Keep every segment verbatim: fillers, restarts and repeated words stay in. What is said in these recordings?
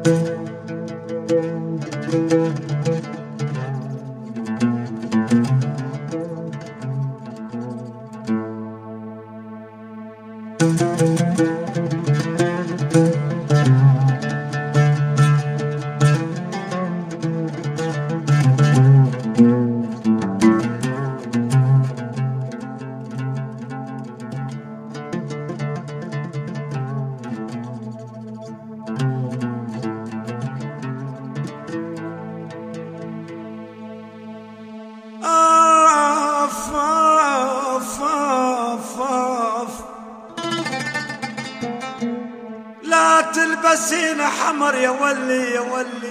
لا تلبسين حمر يا ولي يا ولي،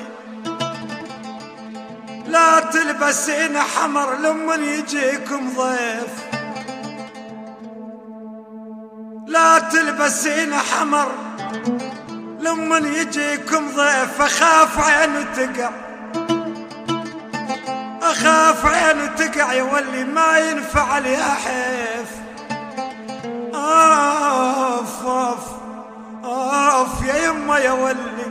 لا تلبسين حمر لمن يجيكم ضيف، لا تلبسين حمر لمن يجيكم ضيف. أخاف عين تقع، أخاف عين تقع يا ولي، ما ينفع لي أحيف. آف آف آف يا يما يا ولي،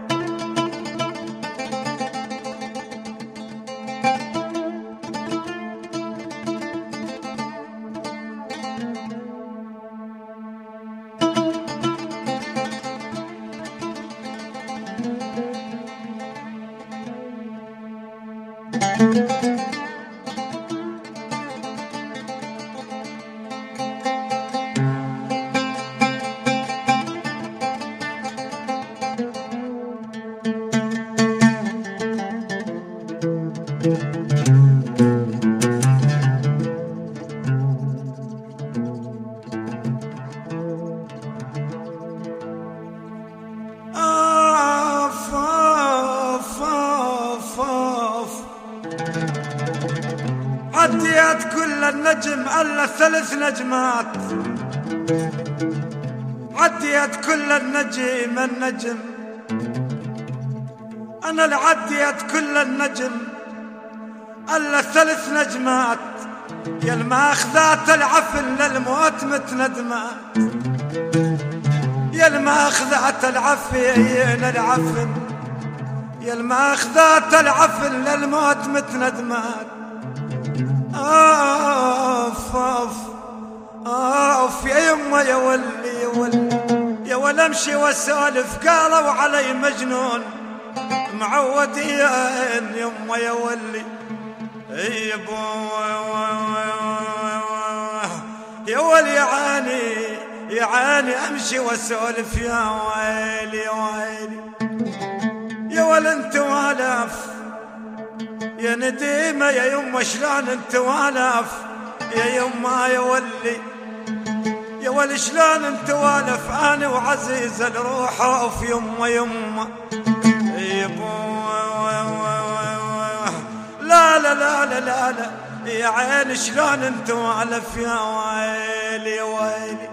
آف آف آف آف. عديت كل النجم الا ثلاث نجمات، عديت كل النجم النجم، انا اللي عديت كل النجم الا ثلاث نجمات. يا الماخذات العفن للموت متندمات، يا الماخذات العفن العفن، يا الماخذات العفن للموت متندمات. آف آف آف يا يما يا ولي يا ولي يا ولا امشي واسولف، قالوا علي مجنون معودين يما يا ولي. يا يا ولي يا عاني يا عاني امشي واسولف يا ويلي يا ويلي يا ولا انت والاف يا نديمة يا يما شلون انت والاف يا يما يا ولي يا ولي شلون انت والف انا وعزيز الروح اوف يما يما لا لا لا لا لا لا يا عيني شلون انت والف يا ويلي يا ويلي